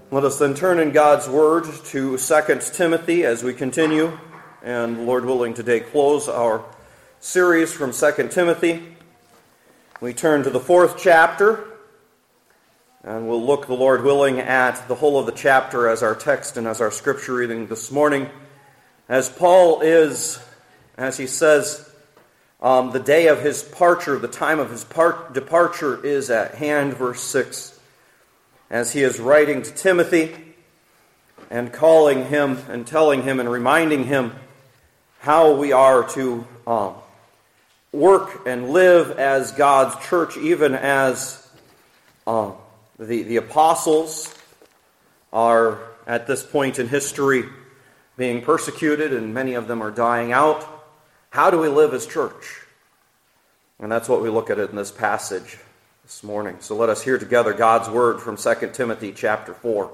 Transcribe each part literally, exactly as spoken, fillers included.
Let us then turn in God's Word to Second Timothy as we continue, and Lord willing, today close our series from Second Timothy. We turn to the fourth chapter, and we'll look, the Lord willing, at the whole of the chapter as our text and as our scripture reading this morning. As Paul is, as he says, um, the day of his departure, the time of his par- departure is at hand, verse six. As he is writing to Timothy and calling him and telling him and reminding him how we are to um, work and live as God's church, even as uh, the, the apostles are at this point in history being persecuted and many of them are dying out. How do we live as church? And that's what we look at in this passage this morning. So let us hear together God's word from Second Timothy chapter four.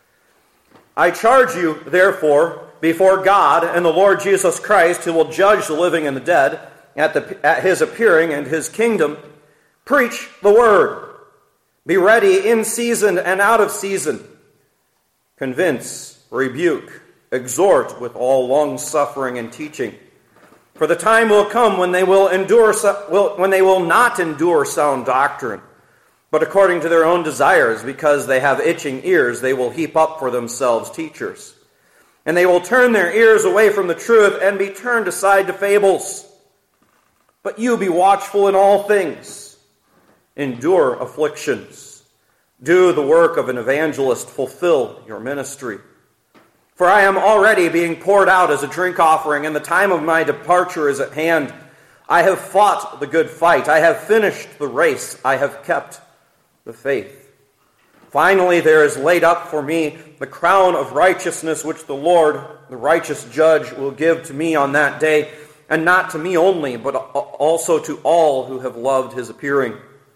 I charge you, therefore, before God and the Lord Jesus Christ, who will judge the living and the dead at, the, at his appearing and his kingdom, preach the word. Be ready in season and out of season. Convince, rebuke, exhort with all long-suffering and teaching. For the time will come when they will endure, when they will not endure sound doctrine, but according to their own desires, because they have itching ears, they will heap up for themselves teachers. And they will turn their ears away from the truth and be turned aside to fables. But you be watchful in all things. Endure afflictions. Do the work of an evangelist. Fulfill your ministry. For I am already being poured out as a drink offering, and the time of my departure is at hand. I have fought the good fight. I have finished the race. I have kept the faith. Finally, there is laid up for me the crown of righteousness, which the Lord, the righteous judge, will give to me on that day, and not to me only, but also to all who have loved his appearing.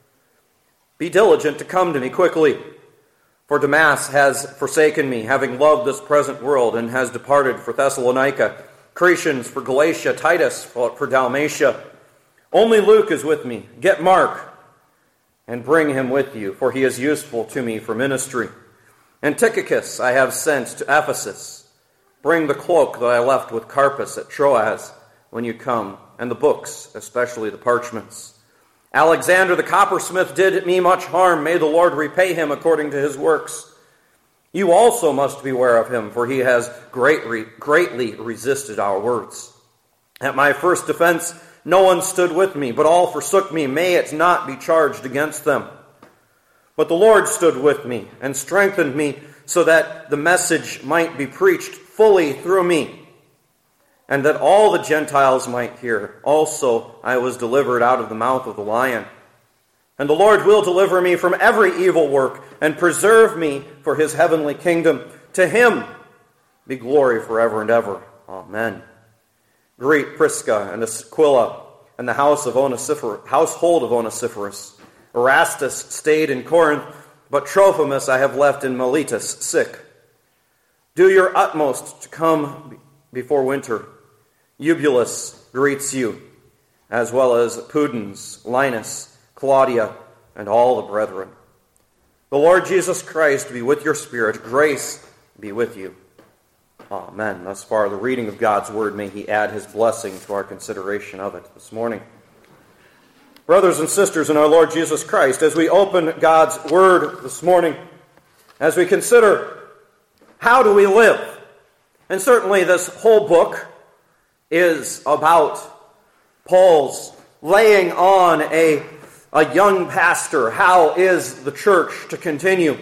Be diligent to come to me quickly. For Demas has forsaken me, having loved this present world, and has departed for Thessalonica, Crescens for Galatia, Titus for Dalmatia. Only Luke is with me. Get Mark, and bring him with you, for he is useful to me for ministry. And Tychicus I have sent to Ephesus. Bring the cloak that I left with Carpus at Troas when you come, and the books, especially the parchments. Alexander the coppersmith did me much harm. May the Lord repay him according to his works. You also must beware of him, for he has greatly, greatly resisted our words. At my first defense, no one stood with me, but all forsook me. May it not be charged against them. But the Lord stood with me and strengthened me, so that the message might be preached fully through me, and that all the Gentiles might hear. Also I was delivered out of the mouth of the lion. And the Lord will deliver me from every evil work, and preserve me for his heavenly kingdom. To him be glory forever and ever. Amen. Greet Prisca and Aquila and the house of Onesiphorus, household of Onesiphorus. Erastus stayed in Corinth, but Trophimus I have left in Miletus, sick. Do your utmost to come before winter. Eubulus greets you, as well as Pudens, Linus, Claudia, and all the brethren. The Lord Jesus Christ be with your spirit. Grace be with you. Amen. Thus far, the reading of God's word. May he add his blessing to our consideration of it this morning. Brothers and sisters in our Lord Jesus Christ, as we open God's word this morning, as we consider how do we live, and certainly this whole book is about Paul's laying on a, a young pastor. How is the church to continue?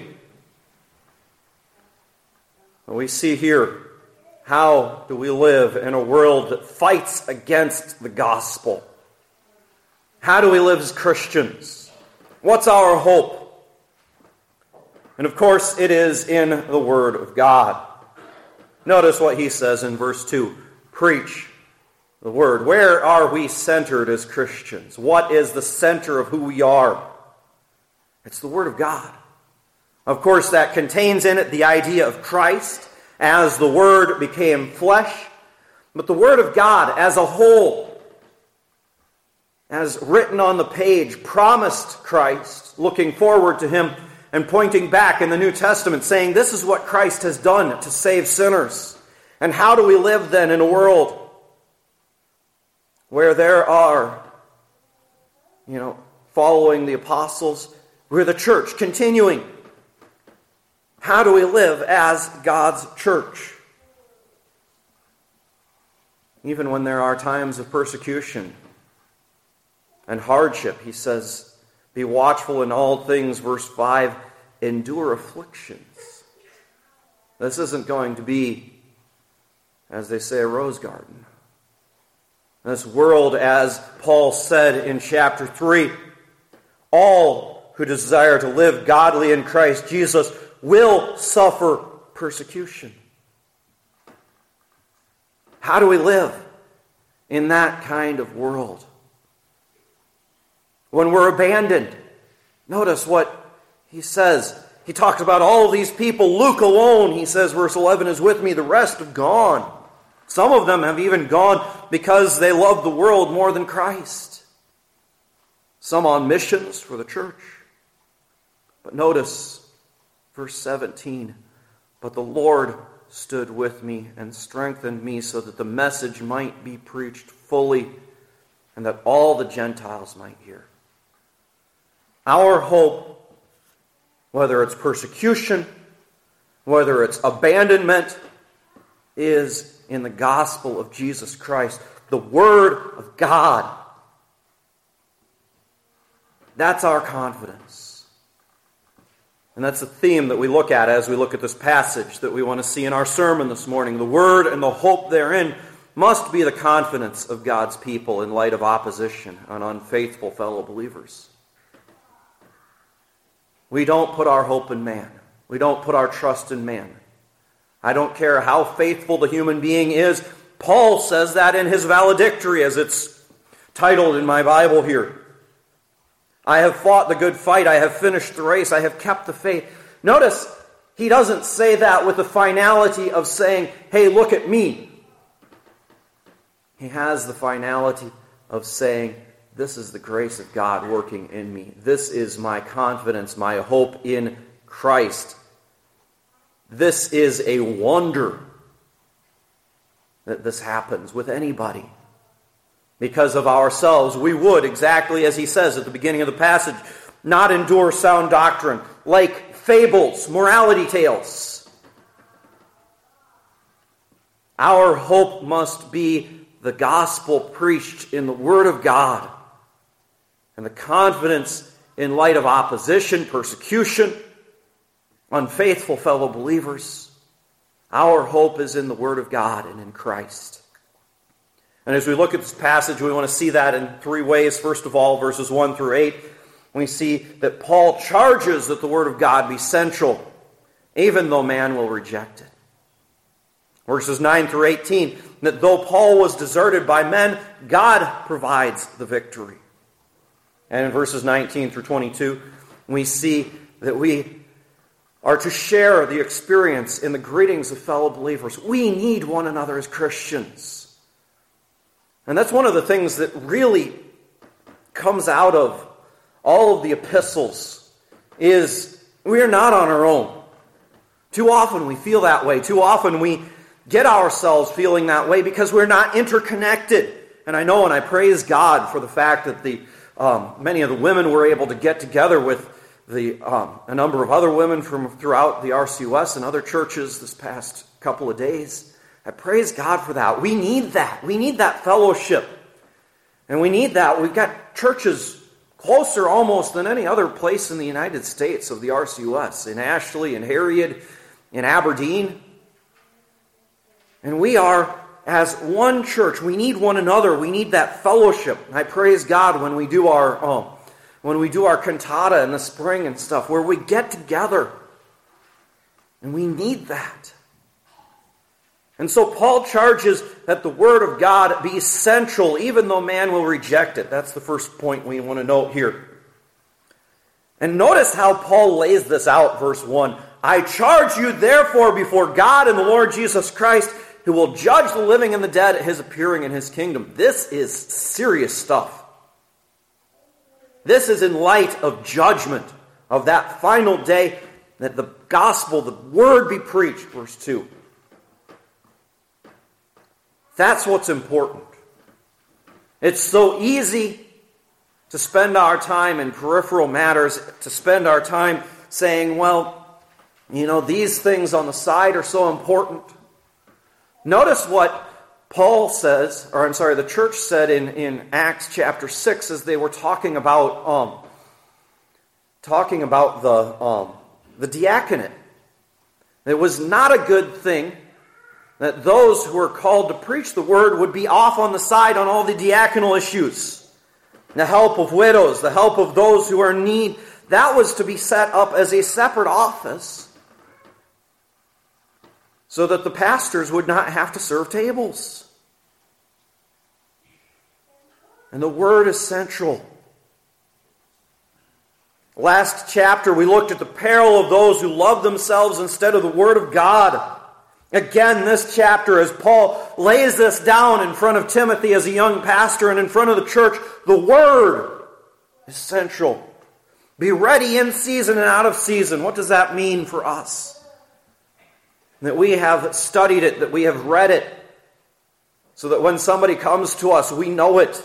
We see here, how do we live in a world that fights against the gospel? How do we live as Christians? What's our hope? And of course, it is in the Word of God. Notice what he says in verse two. Preach the Word. Where are we centered as Christians? What is the center of who we are? It's the Word of God. Of course, that contains in it the idea of Christ as the Word became flesh, but the Word of God as a whole, as written on the page, promised Christ, looking forward to him, and pointing back in the New Testament, saying this is what Christ has done to save sinners. And how do we live then in a world where there are, you know, following the apostles, we're the church, continuing. How do we live as God's church? Even when there are times of persecution and hardship, he says, be watchful in all things, verse five, endure afflictions. This isn't going to be, as they say, a rose garden. This world, as Paul said in chapter three, all who desire to live godly in Christ Jesus will suffer persecution. How do we live in that kind of world? When we're abandoned, notice what he says. He talks about all these people. Luke alone, he says, verse eleven, is with me. The rest have gone. Some of them have even gone because they love the world more than Christ. Some on missions for the church. But notice verse seventeen, but the Lord stood with me and strengthened me so that the message might be preached fully and that all the Gentiles might hear. Our hope, whether it's persecution, whether it's abandonment, is in the gospel of Jesus Christ, the Word of God. That's our confidence. And that's the theme that we look at as we look at this passage that we want to see in our sermon this morning. The Word and the hope therein must be the confidence of God's people in light of opposition and unfaithful fellow believers. We don't put our hope in man. We don't put our trust in man. I don't care how faithful the human being is. Paul says that in his valedictory, as it's titled in my Bible here. I have fought the good fight. I have finished the race. I have kept the faith. Notice, he doesn't say that with the finality of saying, hey, look at me. He has the finality of saying, this is the grace of God working in me. This is my confidence, my hope in Christ. This is a wonder that this happens with anybody. Because of ourselves, we would, exactly as he says at the beginning of the passage, not endure sound doctrine, like fables, morality tales. Our hope must be the gospel preached in the Word of God, and the confidence in light of opposition, persecution, unfaithful fellow believers. Our hope is in the Word of God and in Christ. And as we look at this passage, we want to see that in three ways. First of all, verses one through eight, we see that Paul charges that the Word of God be central, even though man will reject it. Verses nine through eighteen, that though Paul was deserted by men, God provides the victory. And in verses nineteen through twenty-two, we see that we are to share the experience in the greetings of fellow believers. We need one another as Christians. And that's one of the things that really comes out of all of the epistles, is we are not on our own. Too often we feel that way. Too often we get ourselves feeling that way because we're not interconnected. And I know and I praise God for the fact that the um, many of the women were able to get together with the um, a number of other women from throughout the R C U S and other churches this past couple of days. I praise God for that. We need that. We need that fellowship. And we need that. We've got churches closer almost than any other place in the United States of the R C U S. In Ashley, in Harriet, in Aberdeen. And we are, as one church, we need one another. We need that fellowship. I praise God when we do our oh, when we do our cantata in the spring and stuff, where we get together. And we need that. And so Paul charges that the Word of God be central, even though man will reject it. That's the first point we want to note here. And notice how Paul lays this out, verse one. I charge you therefore before God and the Lord Jesus Christ, who will judge the living and the dead at his appearing in his kingdom. This is serious stuff. This is in light of judgment of that final day, that the gospel, the word be preached, verse two. That's what's important. It's so easy to spend our time in peripheral matters, to spend our time saying, well, you know, these things on the side are so important. Notice what Paul says, or I'm sorry, the church said in, in Acts chapter six as they were talking about um, talking about the um, the diaconate. It was not a good thing that those who were called to preach the word would be off on the side on all the diaconal issues. The help of widows, the help of those who are in need. That was to be set up as a separate office so that the pastors would not have to serve tables. And the word is central. Last chapter we looked at the peril of those who love themselves instead of the word of God. Again, this chapter, as Paul lays this down in front of Timothy as a young pastor and in front of the church, the word is central. Be ready in season and out of season. What does that mean for us? That we have studied it, that we have read it, so that when somebody comes to us, we know it.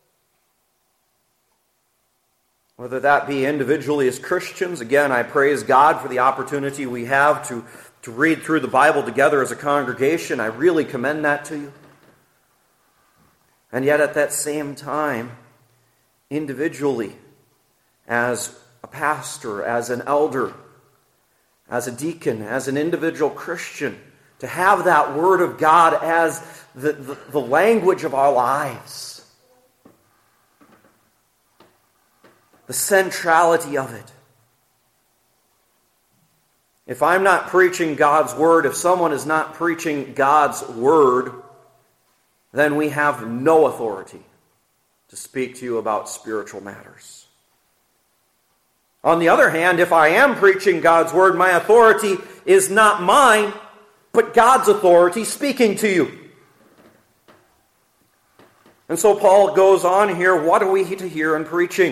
Whether that be individually as Christians, again, I praise God for the opportunity we have to, to read through the Bible together as a congregation. I really commend that to you. And yet at that same time, individually, as a pastor, as an elder, as a deacon, as an individual Christian, to have that Word of God as the, the, the language of our lives. The centrality of it. If I'm not preaching God's Word, if someone is not preaching God's Word, then we have no authority to speak to you about spiritual matters. On the other hand, if I am preaching God's Word, my authority is not mine, but God's authority speaking to you. And so Paul goes on here, what are we to hear in preaching?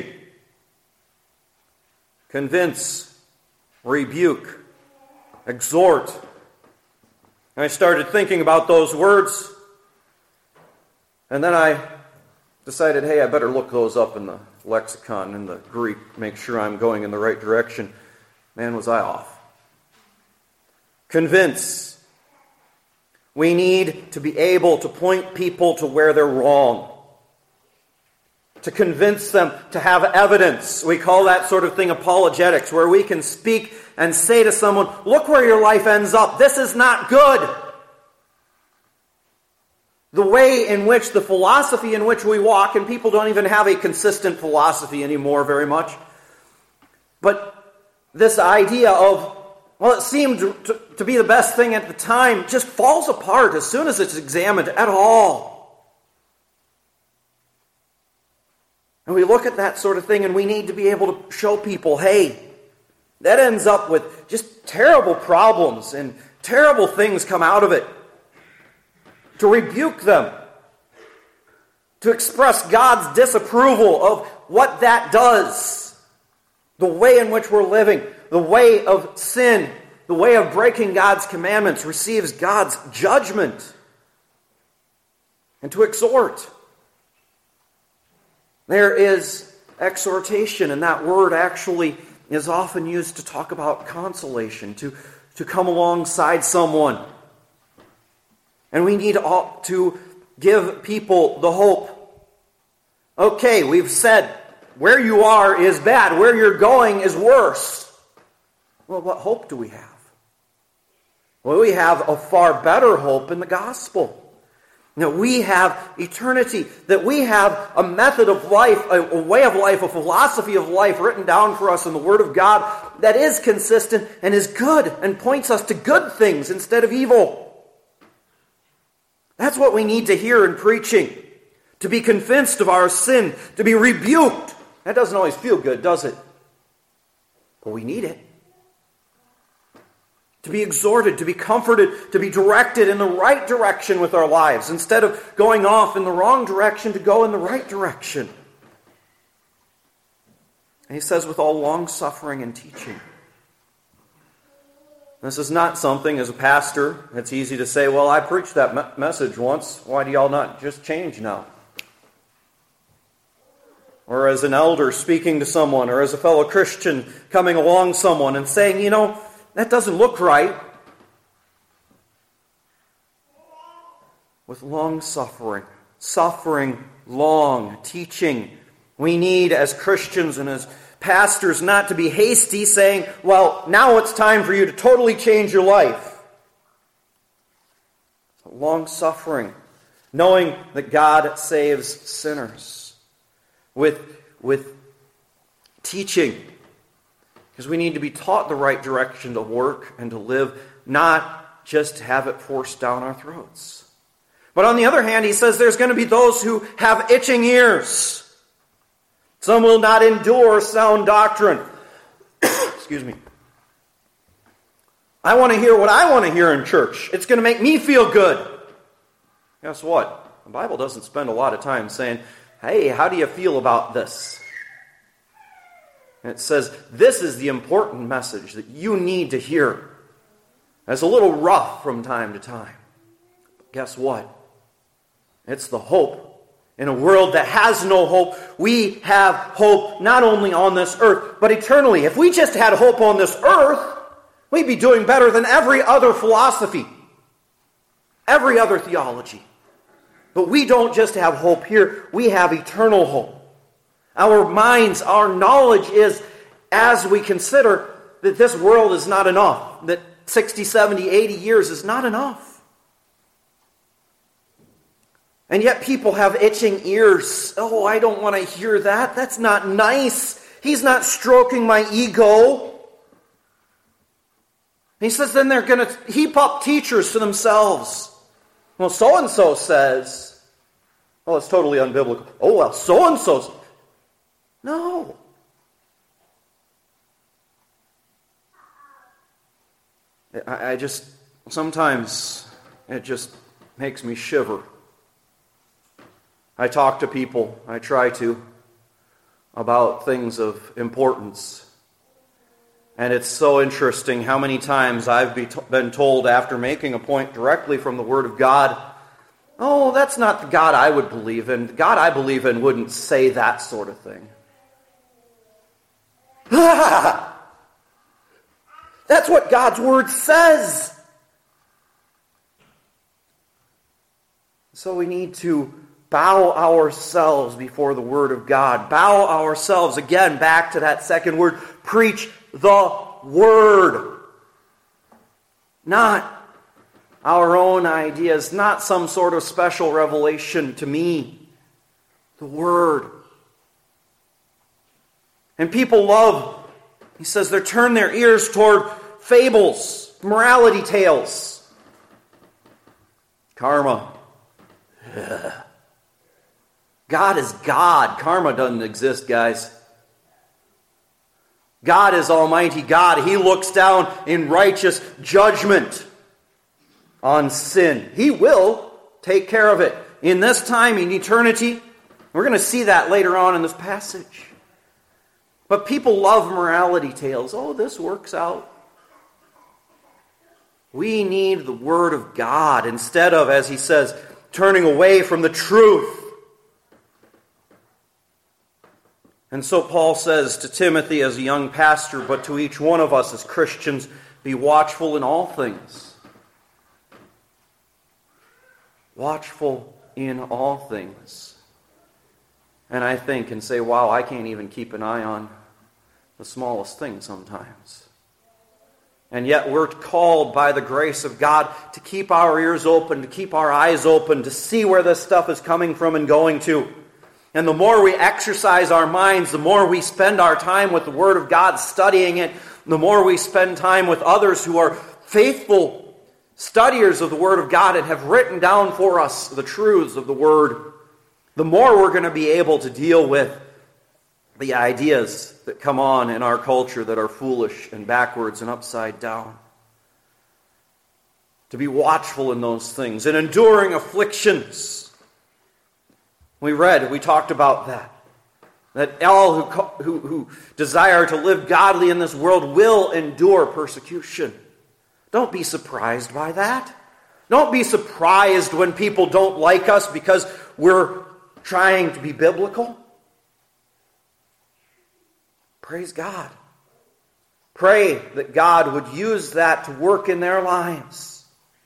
Convince, rebuke, exhort. And I started thinking about those words, and then I decided, hey, I better look those up in the lexicon, in the Greek, make sure I'm going in the right direction. Man, was I off. Convince. We need to be able to point people to where they're wrong. To convince them, to have evidence. We call that sort of thing apologetics, where we can speak and say to someone, look where your life ends up. This is not good. The way in which, the philosophy in which we walk, and people don't even have a consistent philosophy anymore very much. But this idea of, well, it seemed to, to be the best thing at the time, just falls apart as soon as it's examined at all. And we look at that sort of thing and we need to be able to show people, hey, that ends up with just terrible problems and terrible things come out of it. To rebuke them. To express God's disapproval of what that does. The way in which we're living. The way of sin. The way of breaking God's commandments receives God's judgment. And to exhort. There is exhortation, and that word actually is often used to talk about consolation, to, to come alongside someone. And we need all, to give people the hope. Okay, we've said where you are is bad, where you're going is worse. Well, what hope do we have? Well, we have a far better hope in the gospel. That we have eternity, that we have a method of life, a, a way of life, a philosophy of life written down for us in the Word of God that is consistent and is good and points us to good things instead of evil. That's what we need to hear in preaching. To be convinced of our sin, to be rebuked. That doesn't always feel good, does it? But we need it. To be exhorted, to be comforted, to be directed in the right direction with our lives. Instead of going off in the wrong direction, to go in the right direction. And he says, with all long-suffering and teaching. This is not something, as a pastor, it's easy to say, well, I preached that me- message once. Why do y'all not just change now? Or as an elder speaking to someone, or as a fellow Christian coming along someone and saying, you know, that doesn't look right. With long-suffering, suffering long, teaching. We need, as Christians and as pastors, not to be hasty, saying, well, now it's time for you to totally change your life. Long-suffering, knowing that God saves sinners. With, with teaching, because we need to be taught the right direction to work and to live, not just have it forced down our throats. But on the other hand, he says there's going to be those who have itching ears. Some will not endure sound doctrine. Excuse me. I want to hear what I want to hear in church. It's going to make me feel good. Guess what? The Bible doesn't spend a lot of time saying, hey, how do you feel about this? And it says, this is the important message that you need to hear. It's a little rough from time to time. But guess what? It's the hope. In a world that has no hope, we have hope not only on this earth, but eternally. If we just had hope on this earth, we'd be doing better than every other philosophy, every other theology. But we don't just have hope here, we have eternal hope. Our minds, our knowledge is, as we consider that this world is not enough, that sixty, seventy, eighty years is not enough. And yet people have itching ears. Oh, I don't want to hear that. That's not nice. He's not stroking my ego. He says then they're going to heap up teachers to themselves. Well, so-and-so says, well, it's totally unbiblical. Oh, well, so-and-so. No. I, I just, sometimes it just makes me shiver. I talk to people, I try to, about things of importance. And it's so interesting how many times I've be t- been told after making a point directly from the Word of God, oh, that's not the God I would believe in. The God I believe in wouldn't say that sort of thing. That's what God's Word says. So we need to bow ourselves before the Word of God. Bow ourselves, again, back to that second word. Preach the Word. Not our own ideas, not some sort of special revelation to me. The Word. And people love, he says, they turn their ears toward fables, morality tales. Karma. Ugh. God is God. Karma doesn't exist, guys. God is Almighty God. He looks down in righteous judgment on sin. He will take care of it. In this time, in eternity, we're going to see that later on in this passage. But people love morality tales. Oh, this works out. We need the Word of God instead of, as he says, turning away from the truth. And so Paul says to Timothy as a young pastor, but to each one of us as Christians, be watchful in all things. Watchful in all things. And I think and say, wow, I can't even keep an eye on the smallest thing sometimes. And yet we're called by the grace of God to keep our ears open, to keep our eyes open, to see where this stuff is coming from and going to. And the more we exercise our minds, the more we spend our time with the Word of God studying it, the more we spend time with others who are faithful studiers of the Word of God and have written down for us the truths of the Word, the more we're going to be able to deal with the ideas that come on in our culture that are foolish and backwards and upside down. To be watchful in those things and enduring afflictions. We read, we talked about that. that all who, who, who desire to live godly in this world will endure persecution. Don't be surprised by that. Don't be surprised when people don't like us because we're trying to be biblical. Praise God. Pray that God would use that to work in their lives.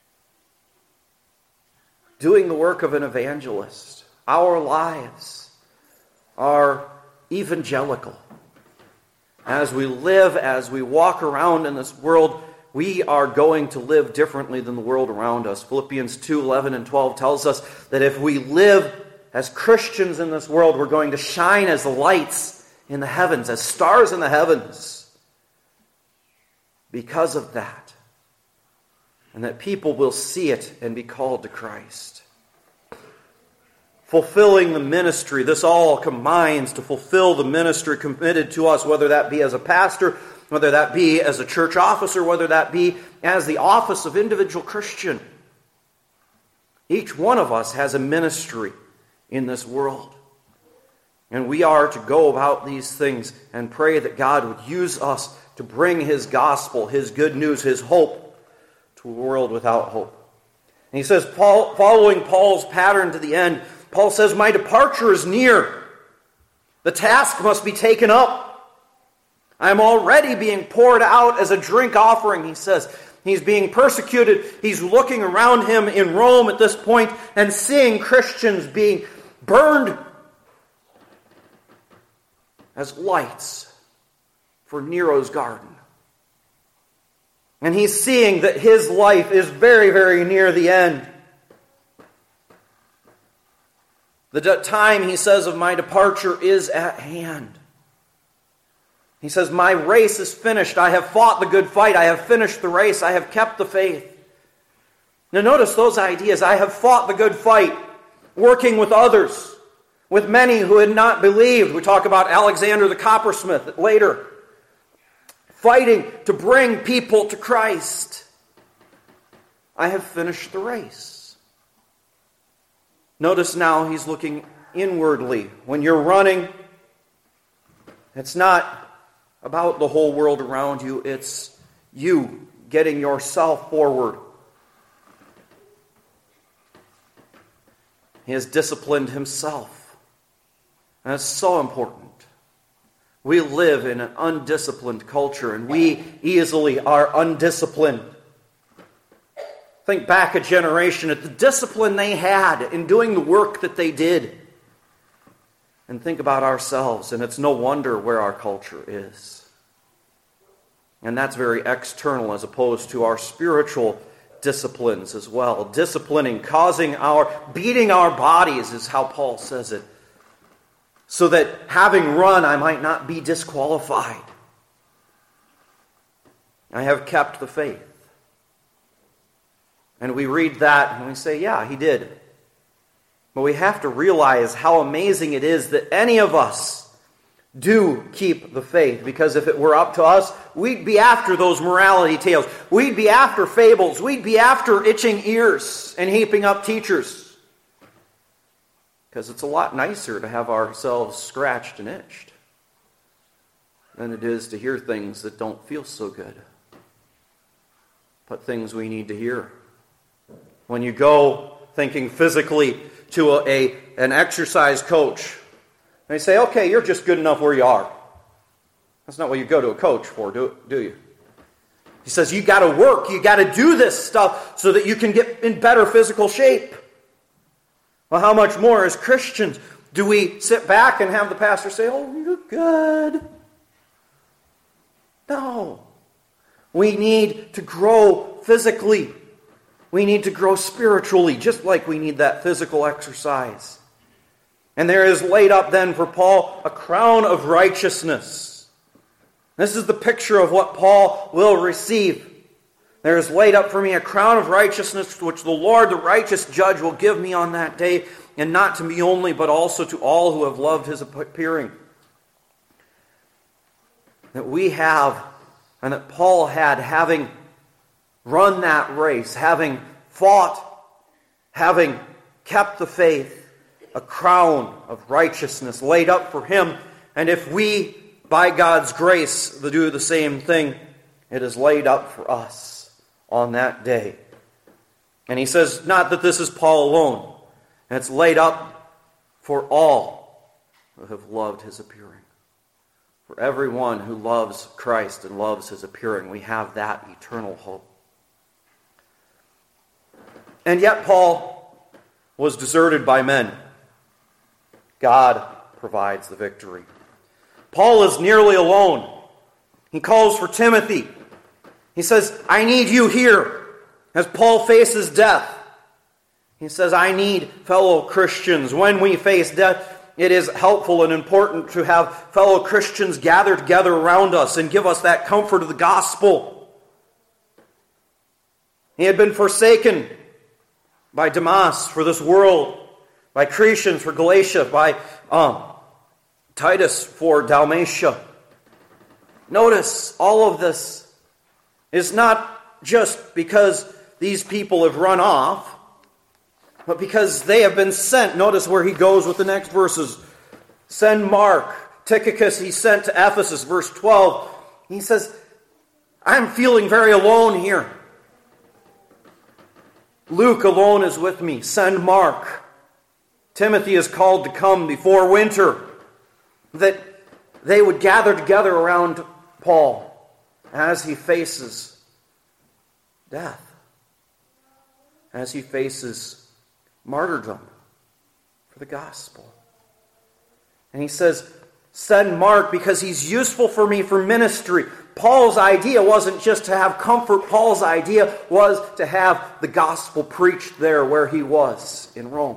Doing the work of an evangelist. Our lives are evangelical. As we live, as we walk around in this world, we are going to live differently than the world around us. Philippians two, eleven and twelve tells us that if we live as Christians in this world, we're going to shine as lights in the heavens, as stars in the heavens. Because of that. And that people will see it and be called to Christ. Fulfilling the ministry. This all combines to fulfill the ministry committed to us, whether that be as a pastor, whether that be as a church officer, whether that be as the office of individual Christian. Each one of us has a ministry in this world. And we are to go about these things and pray that God would use us to bring His gospel, His good news, His hope to a world without hope. And he says, Paul, following Paul's pattern to the end, Paul says, my departure is near. The task must be taken up. I am already being poured out as a drink offering, he says. He's being persecuted. He's looking around him in Rome at this point and seeing Christians being burned as lights for Nero's garden. And he's seeing that his life is very, very near the end. The time, he says, of my departure is at hand. He says, my race is finished. I have fought the good fight. I have finished the race. I have kept the faith. Now notice those ideas. I have fought the good fight, working with others, with many who had not believed. We talk about Alexander the coppersmith later. Fighting to bring people to Christ. I have finished the race. Notice now he's looking inwardly. When you're running, it's not about the whole world around you. It's you getting yourself forward. He has disciplined himself. And it's so important. We live in an undisciplined culture, and we easily are undisciplined. Think back a generation at the discipline they had in doing the work that they did. And think about ourselves, and it's no wonder where our culture is. And that's very external as opposed to our spiritual disciplines as well. Disciplining, causing our, beating our bodies is how Paul says it. So that having run, I might not be disqualified. I have kept the faith. And we read that and we say, yeah, he did. But we have to realize how amazing it is that any of us do keep the faith. Because if it were up to us, we'd be after those morality tales. We'd be after fables. We'd be after itching ears and heaping up teachers. Because it's a lot nicer to have ourselves scratched and itched than it is to hear things that don't feel so good. But things we need to hear. When you go thinking physically to a, a an exercise coach, they say, okay, you're just good enough where you are. That's not what you go to a coach for, do, do you? He says, you got to work, you got to do this stuff so that you can get in better physical shape. Well, how much more as Christians do we sit back and have the pastor say, oh, you're good? No. We need to grow physically. We need to grow spiritually, just like we need that physical exercise. And there is laid up then for Paul a crown of righteousness. This is the picture of what Paul will receive. There is laid up for me a crown of righteousness, which the Lord, the righteous judge, will give me on that day, and not to me only, but also to all who have loved his appearing. That we have, and that Paul had, having run that race, having fought, having kept the faith, a crown of righteousness laid up for him And if we, by God's grace, do the same thing, it is laid up for us on that day. And he says, not that this is Paul alone. And it's laid up for all who have loved his appearing. For everyone who loves Christ and loves his appearing, we have that eternal hope. And yet Paul was deserted by men. God provides the victory. Paul is nearly alone. He calls for Timothy. He says, I need you here. As Paul faces death, he says, I need fellow Christians. When we face death, it is helpful and important to have fellow Christians gather together around us and give us that comfort of the gospel. He had been forsaken by Demas for this world, by Crescens for Galatia, by um, Titus for Dalmatia. Notice all of this is not just because these people have run off, but because they have been sent. Notice where he goes with the next verses. Send Mark. Tychicus he sent to Ephesus, verse twelve. He says, I'm feeling very alone here. Luke alone is with me. Send Mark. Timothy is called to come before winter, that they would gather together around Paul as he faces death, as he faces martyrdom for the gospel. And he says, send Mark because he's useful for me for ministry. Paul's idea wasn't just to have comfort. Paul's idea was to have the gospel preached there where he was in Rome.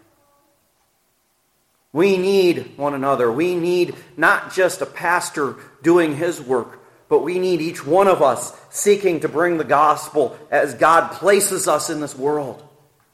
We need one another. We need not just a pastor doing his work, but we need each one of us seeking to bring the gospel as God places us in this world.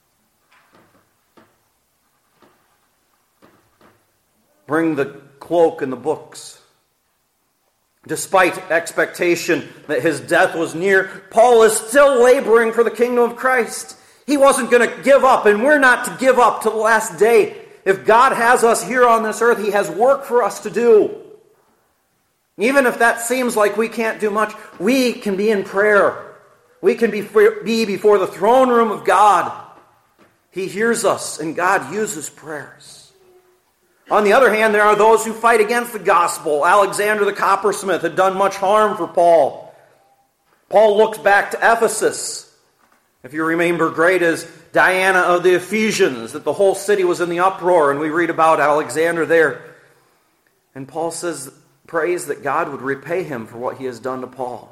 Bring the cloak and the books. Despite expectation that his death was near, Paul is still laboring for the kingdom of Christ. He wasn't going to give up, and we're not to give up till the last day. If God has us here on this earth, he has work for us to do. Even if that seems like we can't do much, we can be in prayer. We can be, be before the throne room of God. He hears us, and God uses prayers. On the other hand, there are those who fight against the gospel. Alexander the coppersmith had done much harm for Paul. Paul looks back to Ephesus. If you remember, great as Diana of the Ephesians, that the whole city was in the uproar, and we read about Alexander there. And Paul says, prays that God would repay him for what he has done to Paul.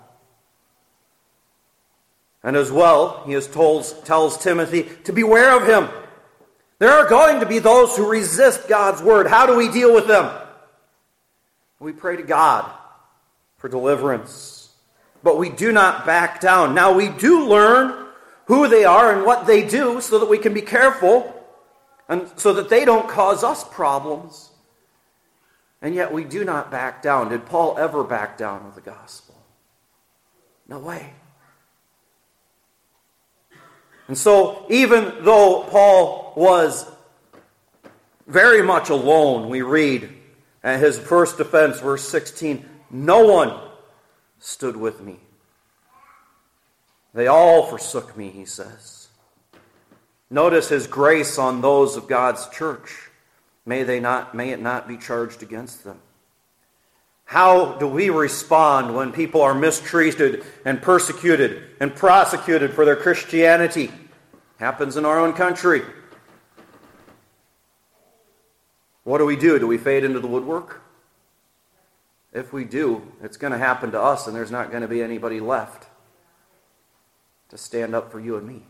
And as well, he has told, tells Timothy to beware of him. There are going to be those who resist God's word. How do we deal with them? We pray to God for deliverance. But we do not back down. Now we do learn who they are and what they do so that we can be careful and so that they don't cause us problems. And yet we do not back down. Did Paul ever back down with the gospel? No way. And so even though Paul was very much alone, we read at his first defense, verse sixteen, no one stood with me. They all forsook me, he says. Notice his grace on those of God's church. May they not, may it not be charged against them. How do we respond when people are mistreated and persecuted and prosecuted for their Christianity? Happens in our own country. What do we do? Do we fade into the woodwork? If we do, it's going to happen to us, and there's not going to be anybody left to stand up for you and me.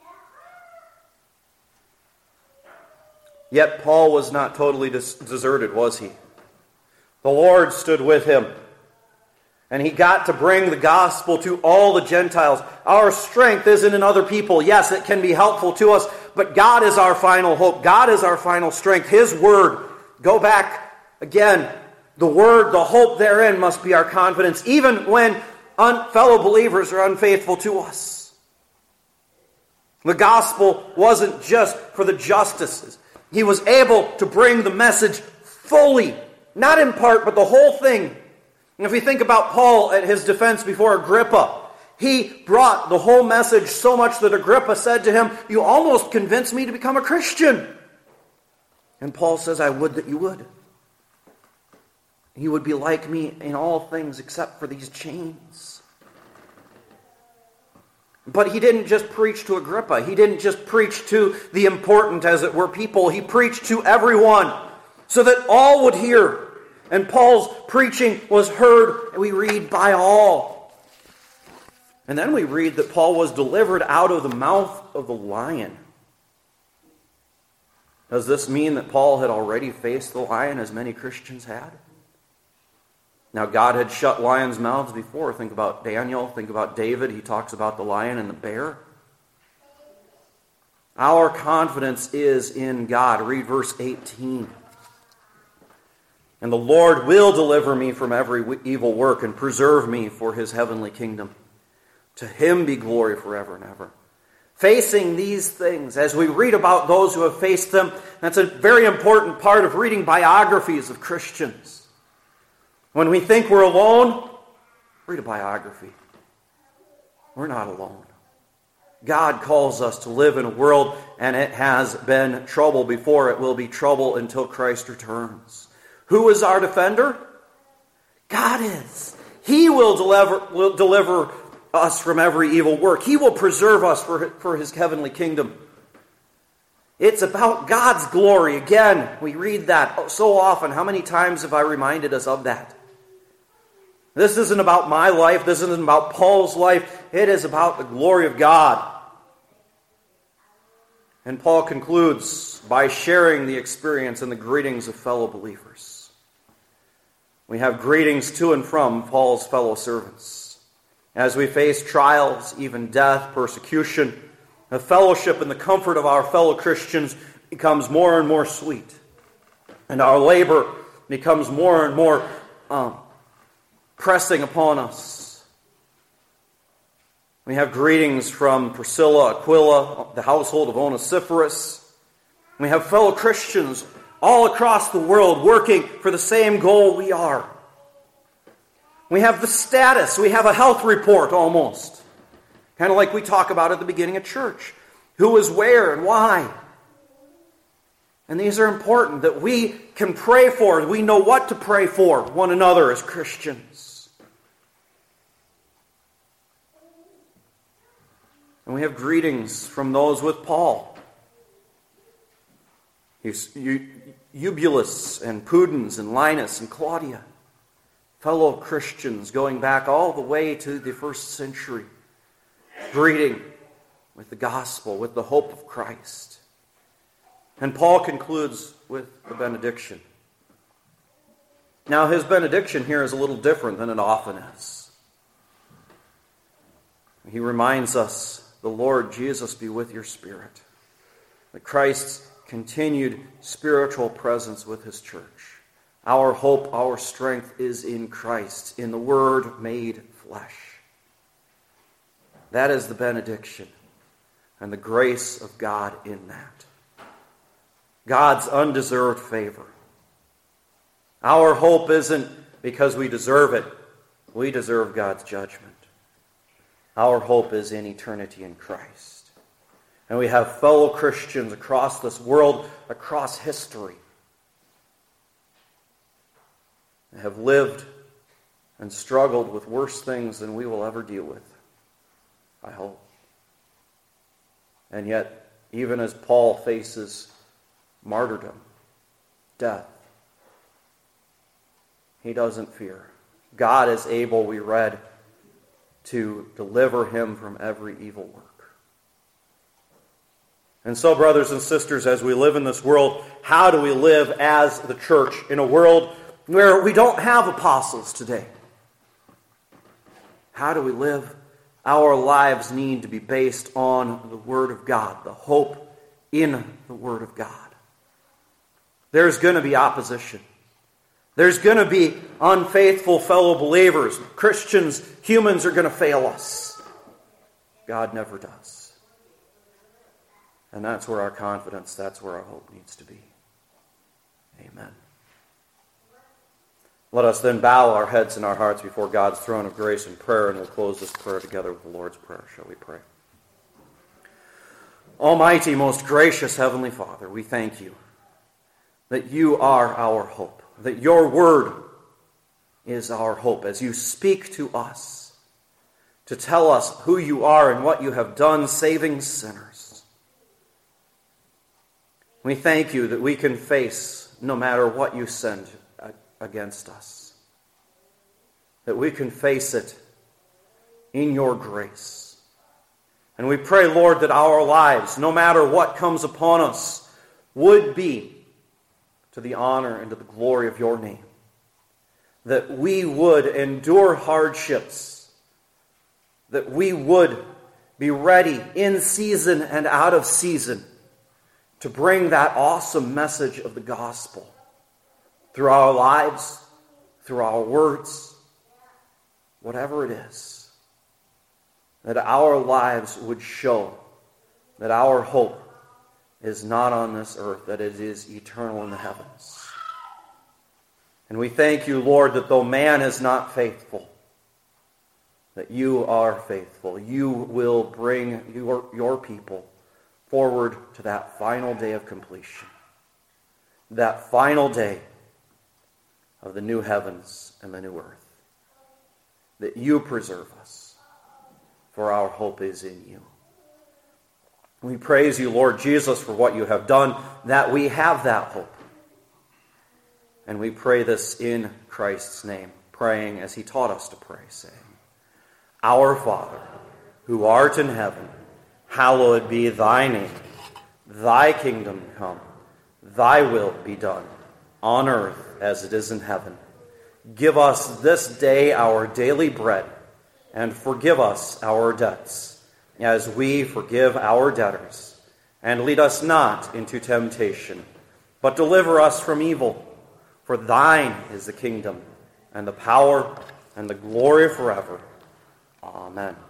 Yet Paul was not totally des- deserted, was he? The Lord stood with him. And he got to bring the gospel to all the Gentiles. Our strength isn't in other people. Yes, it can be helpful to us, but God is our final hope. God is our final strength. His word. Go back again. The word, the hope therein must be our confidence, even when un- fellow believers are unfaithful to us. The gospel wasn't just for the justices. He was able to bring the message fully, Not in part, but the whole thing. And if we think about Paul at his defense before Agrippa, he brought the whole message so much that Agrippa said to him, "You almost convinced me to become a Christian." And Paul says, "I would that you would. You would be like me in all things except for these chains." But he didn't just preach to Agrippa. He didn't just preach to the important, as it were, people. He preached to everyone so that all would hear. And Paul's preaching was heard, we read, by all. And then we read that Paul was delivered out of the mouth of the lion. Does this mean that Paul had already faced the lion, as many Christians had? Now, God had shut lions' mouths before. Think about Daniel. Think about David. He talks about the lion and the bear. Our confidence is in God. Read verse eighteen. "And the Lord will deliver me from every evil work and preserve me for his heavenly kingdom. To him be glory forever and ever." Facing these things, as we read about those who have faced them, that's a very important part of reading biographies of Christians. When we think we're alone, read a biography. We're not alone. God calls us to live in a world, and it has been trouble before. It will be trouble until Christ returns. Who is our defender? God is. He will deliver, will deliver us from every evil work. He will preserve us for, for his heavenly kingdom. It's about God's glory. Again, we read that so often. How many times have I reminded us of that? This isn't about my life. This isn't about Paul's life. It is about the glory of God. And Paul concludes by sharing the experience and the greetings of fellow believers. We have greetings to and from Paul's fellow servants. As we face trials, even death, persecution, the fellowship and the comfort of our fellow Christians becomes more and more sweet. And our labor becomes more and more um, pressing upon us. We have greetings from Priscilla, Aquila, the household of Onesiphorus. We have fellow Christians all across the world working for the same goal we are. We have the status. We have a health report almost. Kind of like we talk about at the beginning of church. Who is where and why. And these are important that we can pray for. We know what to pray for one another as Christians. And we have greetings from those with Paul. Eubulus and Pudens and Linus and Claudia. Fellow Christians going back all the way to the first century. Greeting with the gospel, with the hope of Christ. And Paul concludes with the benediction. Now, his benediction here is a little different than it often is. He reminds us, "The Lord Jesus be with your spirit." That Christ's continued spiritual presence with his church. Our hope, our strength is in Christ, in the Word made flesh. That is the benediction and the grace of God in that. God's undeserved favor. Our hope isn't because we deserve it. We deserve God's judgment. Our hope is in eternity in Christ. And we have fellow Christians across this world, across history, that have lived and struggled with worse things than we will ever deal with, I hope. And yet, even as Paul faces martyrdom, death, he doesn't fear. God is able, we read, to deliver him from every evil work. And so, brothers and sisters, as we live in this world, how do we live as the church in a world where we don't have apostles today? How do we live? Our lives need to be based on the Word of God, the hope in the Word of God. There's going to be opposition. There's going to be unfaithful fellow believers. Christians, humans are going to fail us. God never does. And that's where our confidence, that's where our hope needs to be. Amen. Let us then bow our heads and our hearts before God's throne of grace and prayer, and we'll close this prayer together with the Lord's Prayer. Shall we pray? Almighty, most gracious Heavenly Father, we thank you that you are our hope, that your word is our hope as you speak to us to tell us who you are and what you have done saving sinners. We thank you that we can face no matter what you send against us, that we can face it in your grace. And we pray, Lord, that our lives, no matter what comes upon us, would be to the honor and to the glory of your name. That we would endure hardships, that we would be ready in season and out of season to bring that awesome message of the gospel through our lives, through our words, whatever it is, that our lives would show that our hope is not on this earth, that it is eternal in the heavens. And we thank you, Lord, that though man is not faithful, that you are faithful. You will bring your, your people forward to that final day of completion, that final day of the new heavens and the new earth, that you preserve us, for our hope is in you. We praise you, Lord Jesus, for what you have done, that we have that hope. And we pray this in Christ's name, praying as he taught us to pray, saying, Our Father, who art in heaven, hallowed be thy name. Thy kingdom come, thy will be done, on earth as it is in heaven. Give us this day our daily bread, and forgive us our debts, as we forgive our debtors. And lead us not into temptation, but deliver us from evil. For thine is the kingdom, and the power, and the glory forever. Amen.